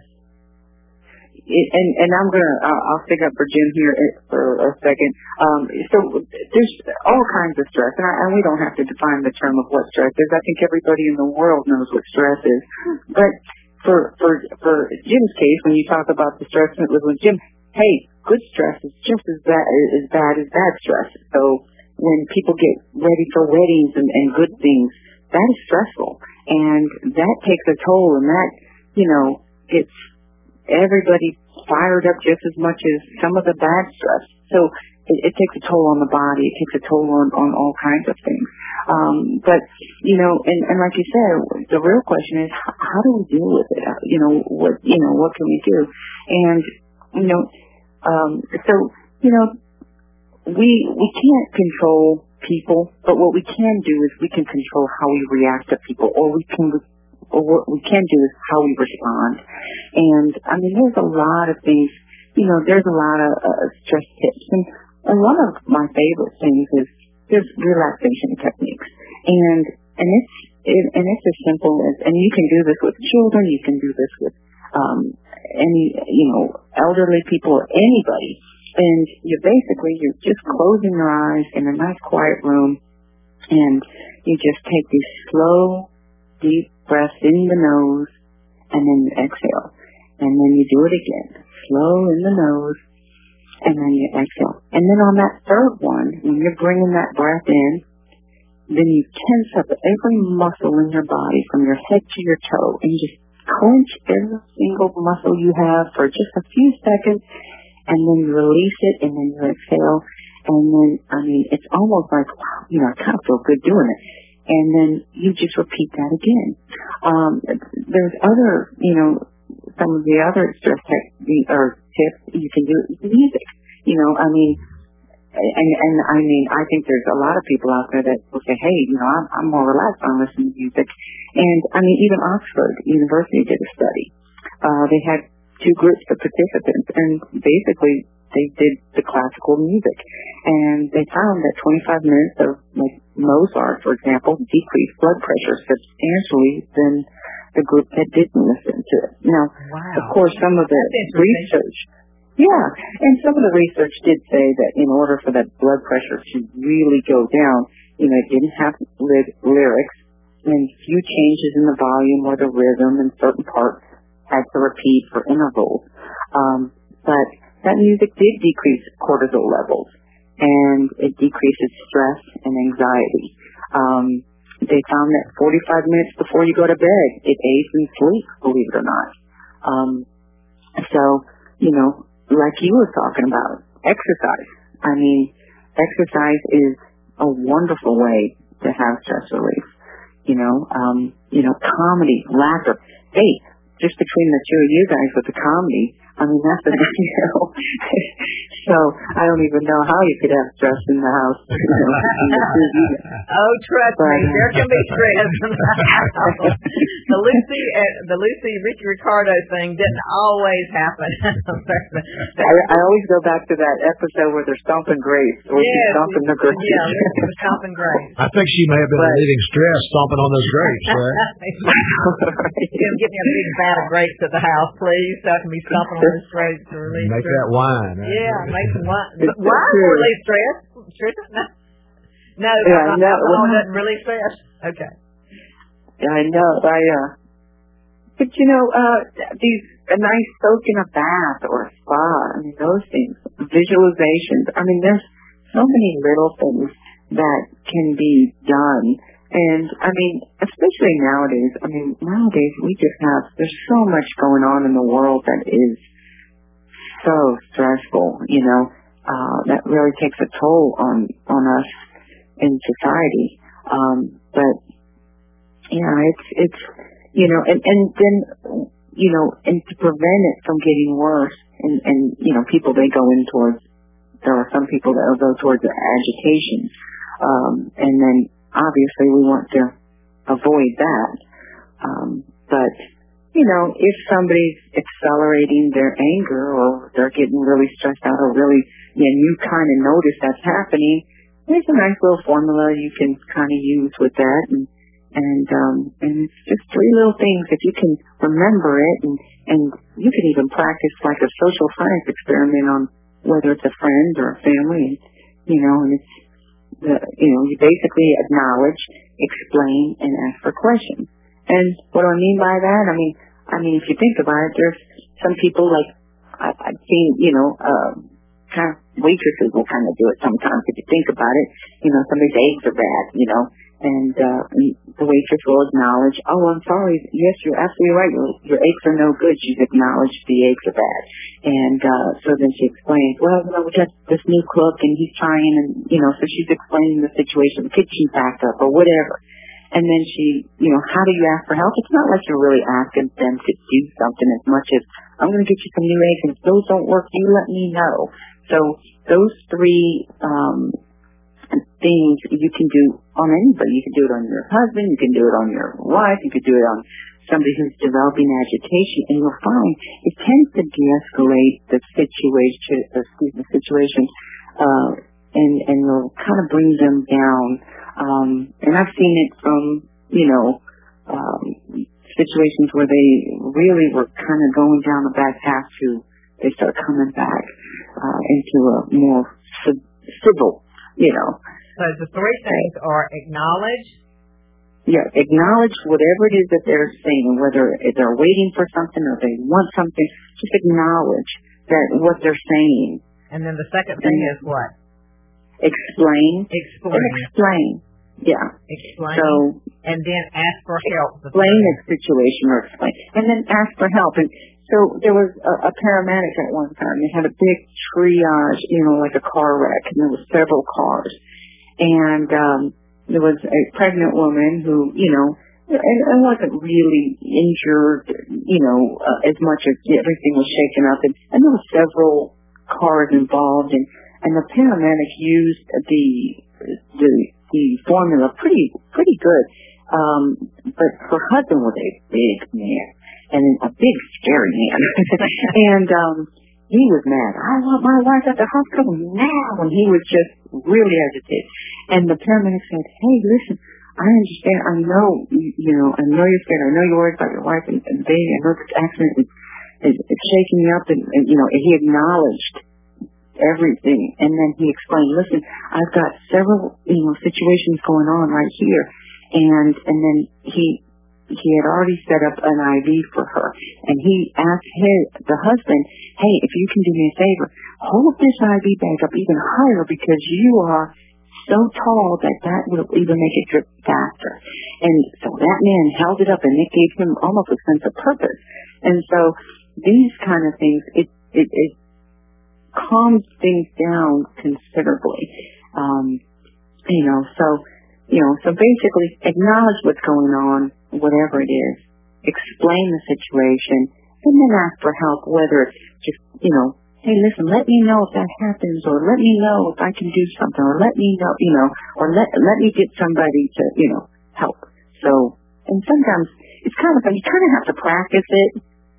And I'll stick up for Jim here for a second. So there's all kinds of stress, and we don't have to define the term of what stress is. I think everybody in the world knows what stress is. But for Jim's case, when you talk about the stress, it was with Jim, hey, good stress is just as bad as bad stress. So when people get ready for weddings and good things, that is stressful, and that takes a toll, and that gets everybody fired up just as much as some of the bad stress. So it takes a toll on the body. It takes a toll on all kinds of things. But, and like you said, the real question is, how do we deal with it? What can we do? And, we can't control people, but what we can do is we can control how we react to people, or what we can do is how we respond. And, I mean, there's a lot of things, there's a lot of stress tips. And one of my favorite things is there's relaxation techniques. And it's as simple as, and you can do this with children, you can do this with any, elderly people or anybody. And you're just closing your eyes in a nice quiet room, and you just take these slow, deep breath in the nose, and then you exhale. And then you do it again. Slow in the nose, and then you exhale. And then on that third one, when you're bringing that breath in, then you tense up every muscle in your body from your head to your toe, and you just clench every single muscle you have for just a few seconds, and then you release it, and then you exhale. And then, it's almost like, wow, I kind of feel good doing it. And then you just repeat that again. There's other, some of the other stress tips you can do with music. I think there's a lot of people out there that will say, hey, I'm more relaxed when I listen to music. And even Oxford University did a study. They had two groups of participants, and basically they did the classical music, and they found that 25 minutes of Mozart, for example, decreased blood pressure substantially than the group that didn't listen to it. Now, of course, some of the research, and some of the research did say that in order for that blood pressure to really go down, it didn't have lyrics, and few changes in the volume or the rhythm in certain parts had to repeat for intervals. But that music did decrease cortisol levels, and it decreases stress and anxiety. They found that 45 minutes before you go to bed, it aids in sleep, believe it or not. Like you were talking about, exercise. Exercise is a wonderful way to have stress relief. Comedy, laughter. Hey, just between the two of you guys with the comedy, that's a So I don't even know how you could have stress in the house. Oh, trust me, there can be stress. The Lucy Ricky Ricardo thing didn't always happen. I always go back to that episode where they're stomping grapes, or she's stomping the grapes. Yeah, Lucy was stomping grapes. I think she may have been relieving stress stomping on those grapes, right? Get me a big vat of grapes at the house, please, so I can be stomping on the throat to release Make stress. that wine. Right? Yeah, make some wine. Wine will release stress. No, alcohol doesn't release stress. Okay. I know. But a nice soak in a bath or a spa. I mean, those things, visualizations. I mean, there's so many little things that can be done. And I mean, especially nowadays. I mean, nowadays there's so much going on in the world that is so stressful. That really takes a toll on us in society. But yeah, it's and to prevent it from getting worse, and people, there are some people that will go towards agitation, and then obviously we want to avoid that. But if somebody's accelerating their anger, or they're getting really stressed out, or really, and you kind of notice that's happening, there's a nice little formula you can kind of use with that, and it's just 3 little things. If you can remember it, and you can even practice like a social science experiment on whether it's a friend or a family, and it's you basically acknowledge, explain, and ask for questions. And what do I mean by that? I mean if you think about it, there's some people, like I've seen, kind of waitresses will kind of do it sometimes. If you think about it, somebody's eggs are bad, and the waitress will acknowledge, oh, I'm sorry, yes, you're absolutely right, your eggs are no good. She's acknowledged the eggs are bad. And so then she explains, well, we got this new cook, and he's trying, and, so she's explaining the situation, the kitchen's backed up, or whatever. And then she, how do you ask for help? It's not like you're really asking them to do something as much as, I'm going to get you some new eggs, and if those don't work, you let me know. So those 3 things you can do on anybody. You can do it on your husband, you can do it on your wife, you can do it on somebody who's developing agitation, and you'll find it tends to de-escalate the situation, and will kind of bring them down. And I've seen it from, situations where they really were kind of going down the bad path to, they start coming back into a more civil, So the 3 things are acknowledge. Yeah, acknowledge whatever it is that they're saying, whether they're waiting for something or they want something. Just acknowledge that what they're saying. And then the second thing is what? Explain. Yeah. Explain. So, and then ask for help. Explain the situation or explain. And then ask for help. And so there was a paramedic at one time. They had a big triage, like a car wreck, and there was several cars. And there was a pregnant woman who, and wasn't really injured, as much as everything was shaken up. And there were several cars involved, and the paramedic used the formula pretty good. But her husband was a big man, and a big scary man. And he was mad. I want my wife at the hospital now. And he was just really agitated. And the paramedic said, hey, listen, I understand. I know, I know you're scared. I know you're worried about your wife and baby. I know this accident is shaking you up. And he acknowledged everything. And then he explained, listen, I've got several, situations going on right here. And then he had already set up an IV for her. And he asked the husband, hey, if you can do me a favor, hold this IV bag up even higher, because you are so tall that will even make it drip faster. And so that man held it up, and it gave him almost a sense of purpose. And so these kind of things, it calms things down considerably. So basically acknowledge what's going on, whatever it is, explain the situation, and then ask for help, whether it's just, hey, listen, let me know if that happens, or let me know if I can do something, or let me know, or let me get somebody to, help. So, and sometimes it's kind of, you kind of have to practice it,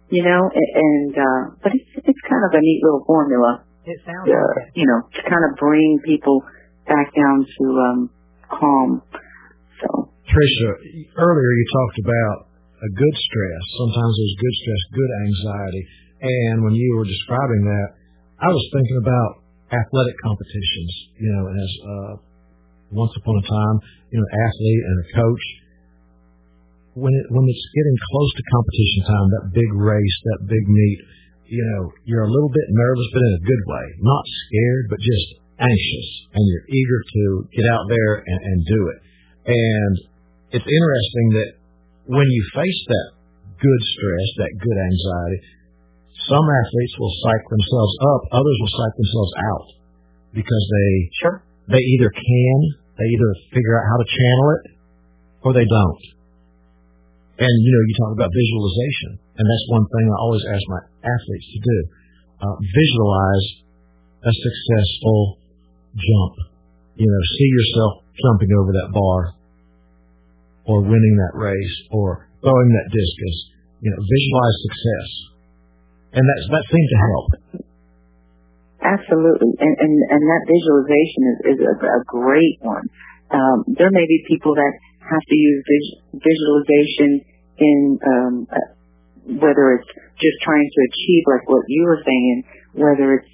but it's kind of a neat little formula. It sounds like it. To kind of bring people back down to calm. So, Tricia, earlier you talked about a good stress. Sometimes there's good stress, good anxiety. And when you were describing that, I was thinking about athletic competitions, as once upon a time, athlete and a coach. When it's getting close to competition time, that big race, that big meet, you're a little bit nervous, but in a good way. Not scared, but just anxious. And you're eager to get out there and do it. And it's interesting that when you face that good stress, that good anxiety, some athletes will psych themselves up, others will psych themselves out because they either figure out how to channel it or they don't. And, you talk about visualization, and that's one thing I always ask my athletes to do. Visualize a successful jump. See yourself jumping over that bar or winning that race or throwing that discus. Visualize success. And that seems to help. Absolutely. And that visualization is a great one. There may be people that have to use visualization in whether it's just trying to achieve, like what you were saying, whether it's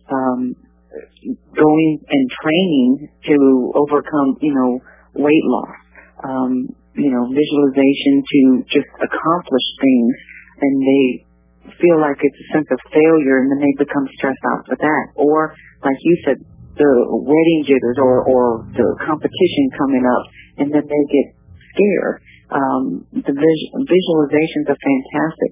going and training to overcome, weight loss, visualization to just accomplish things, and they feel like it's a sense of failure, and then they become stressed out for that. Or, like you said, the wedding jitters or the competition coming up, and then they get scared. The visualizations are fantastic.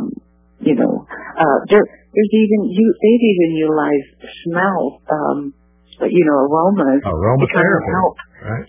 There's even they've even utilized smells, aromas to kind of help. Right.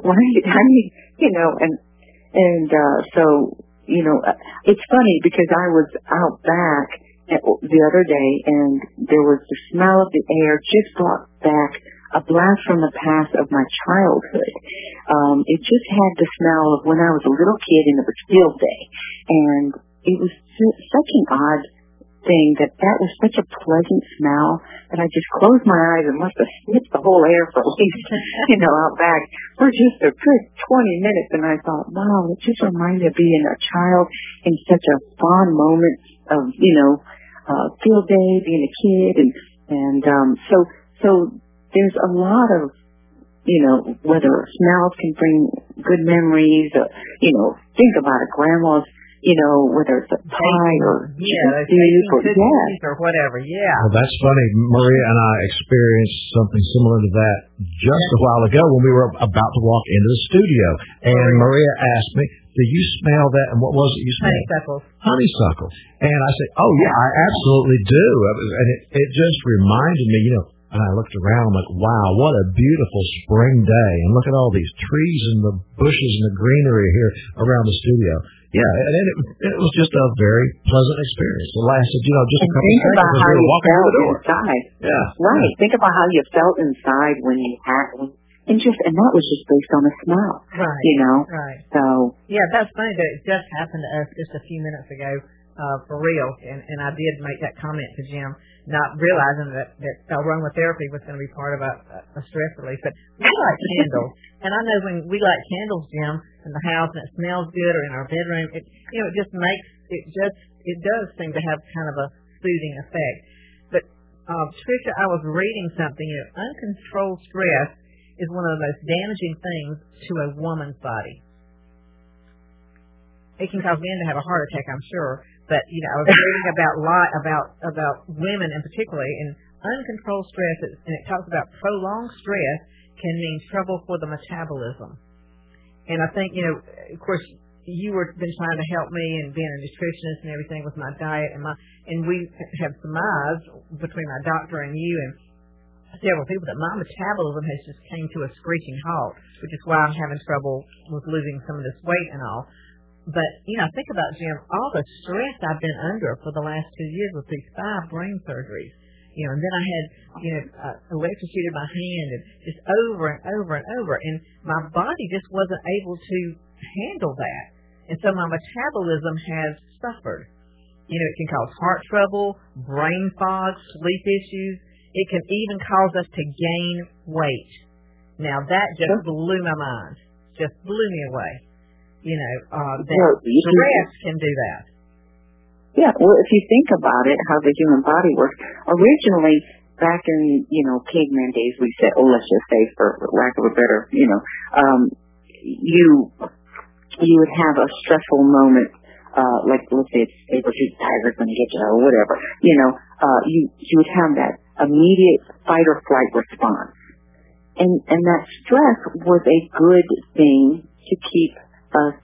It's funny because I was out back the other day, and there was the smell of the air just brought back a blast from the past of my childhood. It just had the smell of when I was a little kid and it was field day. And it was such an odd thing that was such a pleasant smell that I just closed my eyes and must have sniffed the whole air for at least, out back for just a good 20 minutes. And I thought, wow, it just reminded me of being a child in such a fond moment of, field day, being a kid. So there's a lot of, whether smells can bring good memories, think about it, grandma's, whether it's a pie or or whatever, Well, that's funny. Maria and I experienced something similar to that just a while ago when we were about to walk into the studio. And Maria asked me, do you smell that? And what was it you smelled? Honeysuckle. And I said, oh, yeah, I absolutely do. And it just reminded me, and I looked around, I'm like, wow, what a beautiful spring day. And look at all these trees and the bushes and the greenery here around the studio. Yeah, and it was just a very pleasant experience. It lasted, just a couple of seconds as we were walking through the door. Inside. Yeah. Right. Think about how you felt inside when you had one. And that was just based on a smell. Right. Right. So. Yeah, that's funny that it just happened to us just a few minutes ago, for real. And I did make that comment to Jim, not realizing that aromatherapy was going to be part of a stress relief. But we like candles. And I know when we light candles, Jim, in the house and it smells good, or in our bedroom, it does seem to have kind of a soothing effect. But Tricia, I was reading something. Uncontrolled stress is one of the most damaging things to a woman's body. It can cause men to have a heart attack, I'm sure. But I was reading about women in particular, and uncontrolled stress, and it talks about prolonged stress can mean trouble for the metabolism. And I think, of course, you were been trying to help me and being a nutritionist and everything with my diet, and we have surmised between my doctor and you and several people that my metabolism has just came to a screeching halt, which is why I'm having trouble with losing some of this weight and all. But, think about, Jim, all the stress I've been under for the last 2 years with these 5 brain surgeries. And then I had, electrocuted my hand and just over and over and over. And my body just wasn't able to handle that. And so my metabolism has suffered. It can cause heart trouble, brain fog, sleep issues. It can even cause us to gain weight. Now, that just blew my mind. Just blew me away. That stress can do that. Yeah, well, if you think about it, how the human body works, originally, back in, caveman days, we said, let's just say, for lack of a better, you would have a stressful moment, like, let's say it's saber-tooth tiger's going to get you, or whatever, you would have that immediate fight or flight response. And that stress was a good thing to keep us,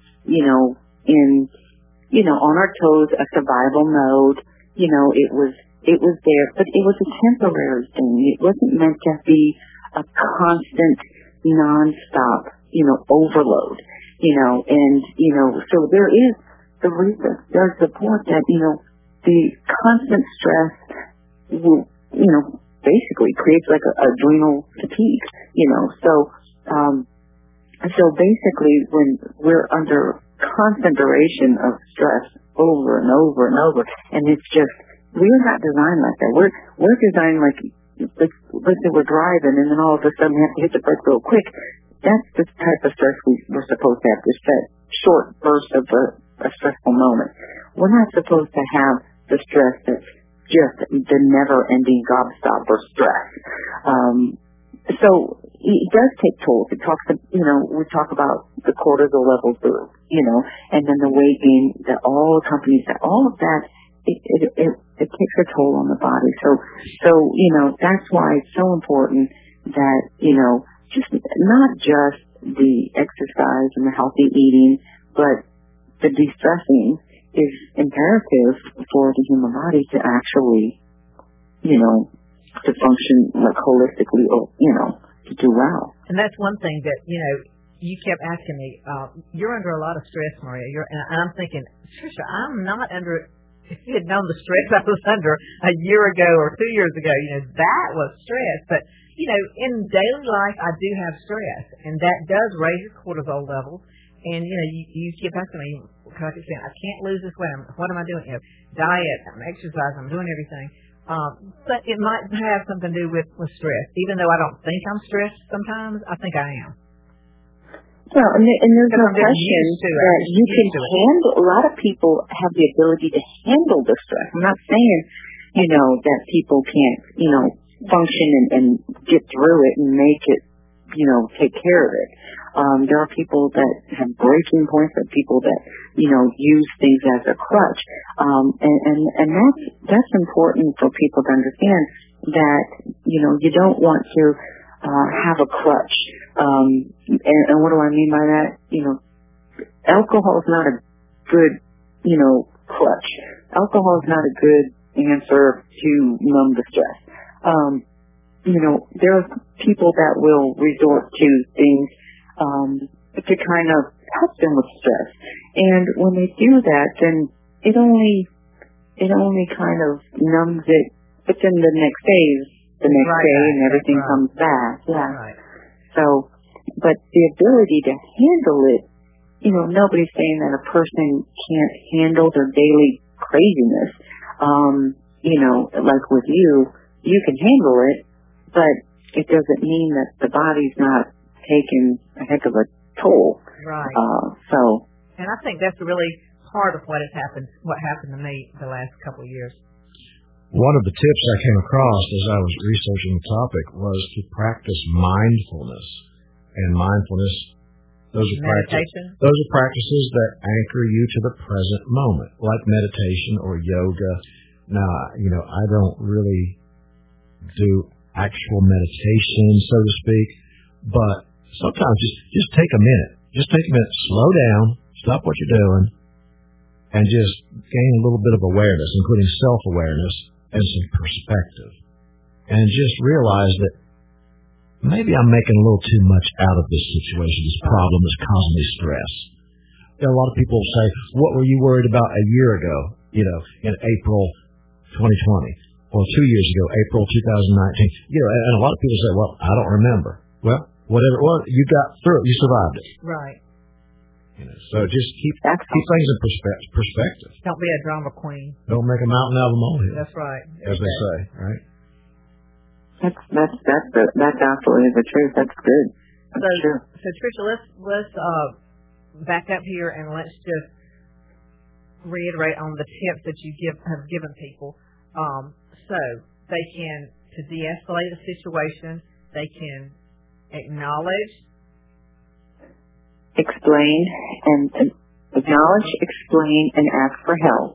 on our toes, a survival mode. It was there, but it was a temporary thing. It wasn't meant to be a constant, nonstop, overload. So there is the reason. There's the point that, the constant stress will, basically creates like adrenal fatigue, So basically when we're under constant duration of stress over and over and over, and it's just, we're not designed like that. We're designed like, let's say we're driving and then all of a sudden we have to hit the brake real quick. That's the type of stress we're supposed to have, just that short burst of a stressful moment. We're not supposed to have the stress that's just the never-ending gobstopper stress. So it does take tolls. It talks, we talk about the cortisol levels, and then the weight gain that all companies, all of that, it takes a toll on the body. So that's why it's so important that, just not just the exercise and the healthy eating, but the de-stressing is imperative for the human body to actually, to function like holistically, or, to do well. And that's one thing that, you kept asking me, you're under a lot of stress, Maria. And I'm thinking, Tricia, I'm not under, if you had known the stress I was under a year ago or 2 years ago, that was stress. But, in daily life, I do have stress, and that does raise your cortisol levels. And, you keep asking me, because I keep saying, I can't lose this weight. What am I doing? Diet, I'm exercising, I'm doing everything. But it might have something to do with stress. Even though I don't think I'm stressed sometimes, I think I am. Well, and there's no question that you can handle, a lot of people have the ability to handle the stress. I'm not saying, that people can't, function and get through it and make it, take care of it. There are people that have breaking points, there are people that, use things as a crutch. And that's important for people to understand that, you don't want to have a crutch. And what do I mean by that? Alcohol is not a good, crutch. Alcohol is not a good answer to numb the stress. There are people that will resort to things to kind of help them with stress. And when they do that, then it only kind of numbs it, but then the next day and everything comes back. Yeah. Right. So, but the ability to handle it, nobody's saying that a person can't handle their daily craziness. Like with you can handle it, but it doesn't mean that the body's not taking a heck of a toll. Right. And I think that's really part of what happened to me the last couple of years. One of the tips I came across as I was researching the topic was to practice mindfulness. And mindfulness, those are practices that anchor you to the present moment, like meditation or yoga. Now, I don't really do actual meditation, so to speak, but sometimes just take a minute. Just take a minute, slow down, stop what you're doing, and just gain a little bit of awareness, including self-awareness and some perspective. And just realize that maybe I'm making a little too much out of this situation, this problem that's causing me stress. A lot of people say, what were you worried about a year ago, in April 2020, or 2 years ago, April 2019? And a lot of people say, well, I don't remember. Well, whatever it was, you got through it, you survived it. Right. So just keep things in perspective. Don't be a drama queen. Don't make a mountain out of a molehill. That's right. As they say, right? That's absolutely the truth. That's good. That's true. So Tricia, let's back up here and let's just reiterate on the tips that you have given people. So they can, to de-escalate a situation, they can acknowledge, explain, and acknowledge, explain, and ask for help.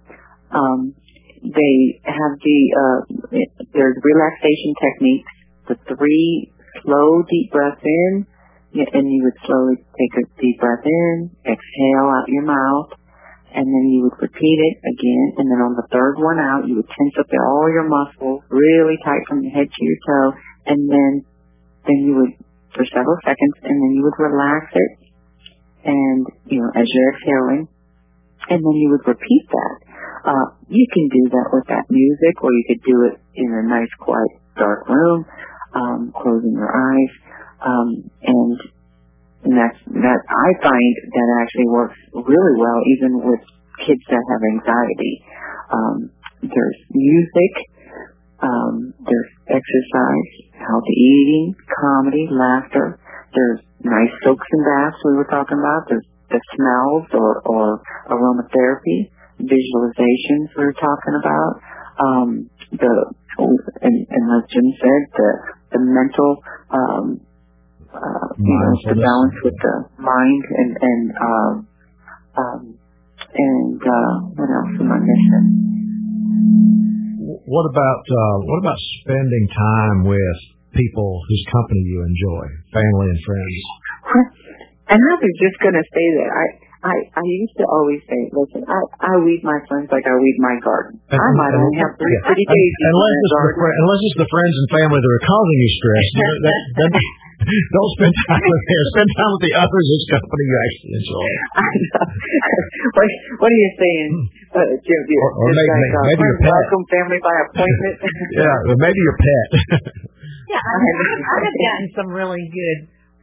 They have there's relaxation techniques, the 3 slow, deep breaths in, and you would slowly take a deep breath in, exhale out your mouth, and then you would repeat it again, and then on the third one out, you would tense up all your muscles, really tight from your head to your toe, and then you would, for several seconds, and then you would relax it, and, as you're exhaling, and then you would repeat that. You can do that with that music, or you could do it in a nice, quiet, dark room, closing your eyes, and that I find that actually works really well, even with kids that have anxiety. There's music, there's exercise, healthy eating, comedy, laughter. There's nice soaks and baths we were talking about. There's the smells or aromatherapy, visualizations we were talking about. And as Jim said, the mental, the balance with the mind and what else am I missing? What about spending time with people whose company you enjoy, family and friends? And I was just going to say that I used to always say, listen, I weed my friends like I weed my garden. I might only have 3 pretty days in my garden. Unless it's the friends and family that are causing you stress, don't spend time with them. Spend time with the others whose company you actually enjoy. I know. What are you saying, Jim? Or maybe your pet. Welcome family by appointment. Yeah, or maybe your pet. Yeah, I have gotten some really good,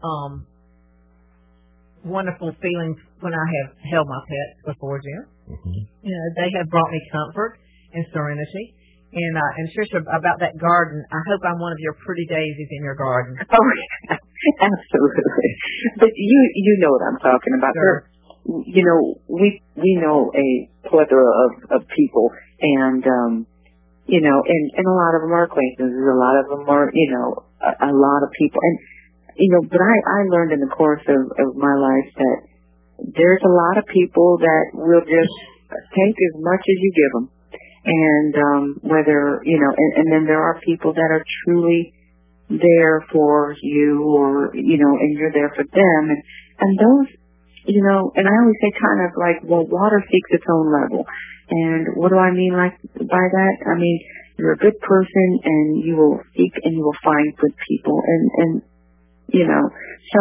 wonderful feelings when I have held my pets before, Jim. Mm-hmm. They have brought me comfort and serenity. And Tricia, about that garden, I hope I'm one of your pretty daisies in your garden. Oh, yeah, absolutely. But you know what I'm talking about. Sure. We know a plethora of people, and and a lot of them are acquaintances. A lot of them are, a lot of people. And, but I learned in the course of my life that there's a lot of people that will just take as much as you give them. And whether, and then there are people that are truly there for you, or, and you're there for them. And those, and I always say kind of like, well, water seeks its own level. And what do I mean by that? I mean, you're a good person, and you will seek and you will find good people. And so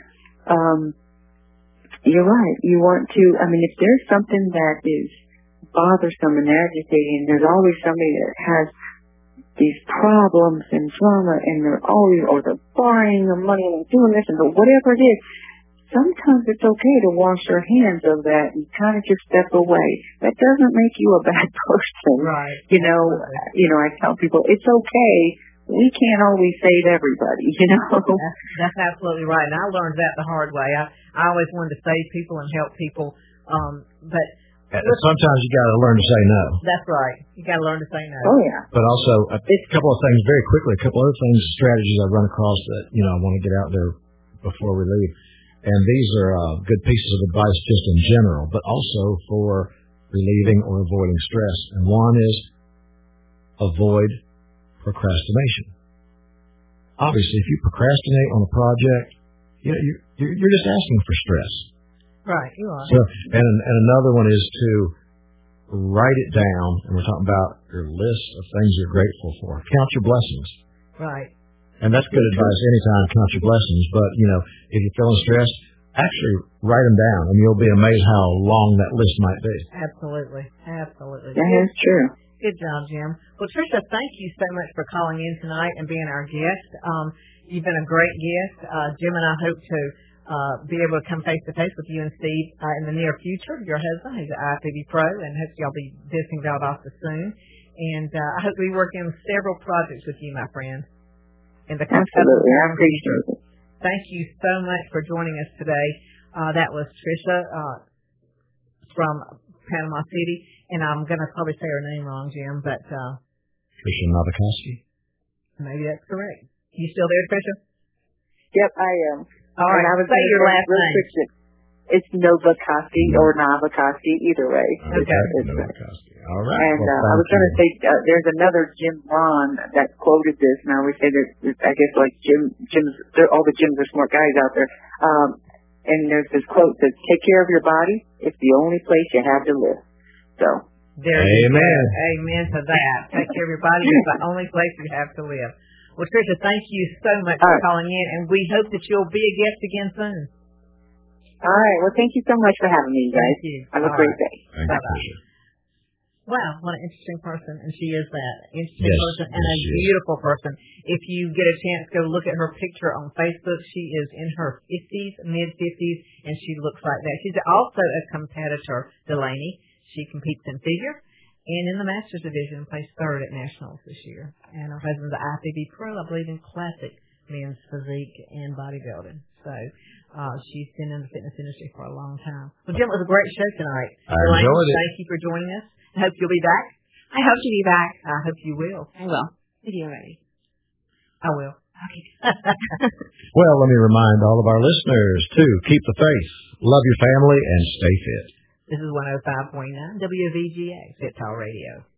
you're right. You want to, if there's something that is bothersome and agitating, there's always somebody that has these problems and drama, and they're always, or they're borrowing the money and doing this and whatever it is. Sometimes it's okay to wash your hands of that and kind of just step away. That doesn't make you a bad person. Right. I tell people it's okay. We can't always save everybody, That's absolutely right. And I learned that the hard way. I always wanted to save people and help people, but sometimes you got to learn to say no. That's right. You got to learn to say no. Oh yeah. But also a couple of things very quickly. A couple other things, strategies I've run across that I want to get out there before we leave. And these are good pieces of advice just in general, but also for relieving or avoiding stress. And one is avoid procrastination. Obviously, if you procrastinate on a project, you're just asking for stress. Right, you are. So, and another one is to write it down, and we're talking about your list of things you're grateful for. Count your blessings. Right. And that's good advice anytime, count your blessings. But, if you're feeling stressed, actually write them down, and you'll be amazed how long that list might be. Absolutely. Absolutely. That is true. Good job, Jim. Well, Tricia, thank you so much for calling in tonight and being our guest. You've been a great guest. Jim and I hope to be able to come face-to-face with you and Steve in the near future, your husband, who's an IFBB Pro, and hope y'all be visiting Valdosta soon. And I hope we work in several projects with you, my friend. Absolutely. I appreciate it. Thank you so much for joining us today. That was Tricia from Panama City, and I'm going to probably say her name wrong, Jim, but Tricia Novakoski. Maybe that's correct. You still there, Tricia? Yep, I am. All right, I was say your last name. It's Novakoski or Novakoski, either way. Okay. Novakoski. All right. And I was going to say, there's another Jim Ron that quoted this, and I always say that, I guess, like all the Jims are smart guys out there. And there's this quote that says, "Take care of your body. It's the only place you have to live." So. Amen. Amen to that. Take care of your body. It's the only place you have to live. Well, Tricia, thank you so much for calling in, and we hope that you'll be a guest again soon. All right. Well, thank you so much for having me, guys. Thank you. Have a great day. Bye-bye. Wow, what an interesting person, and she is that interesting person and a beautiful person. If you get a chance, go look at her picture on Facebook. She is in her 50s, mid-50s, and she looks like that. She's also a competitor, Delaney. She competes in figure and in the Masters Division and placed third at Nationals this year. And her husband's an IFBB pro, I believe, in classic men's physique and bodybuilding. So she's been in the fitness industry for a long time. Well, Jim, it was a great show tonight. I enjoyed it. Thank you for joining us. I hope you'll be back. I hope to be back. I hope you will. I will. Video ready. I will. Okay. Well, let me remind all of our listeners to keep the faith, love your family, and stay fit. This is 105.9 WVGA Fit Talk Radio.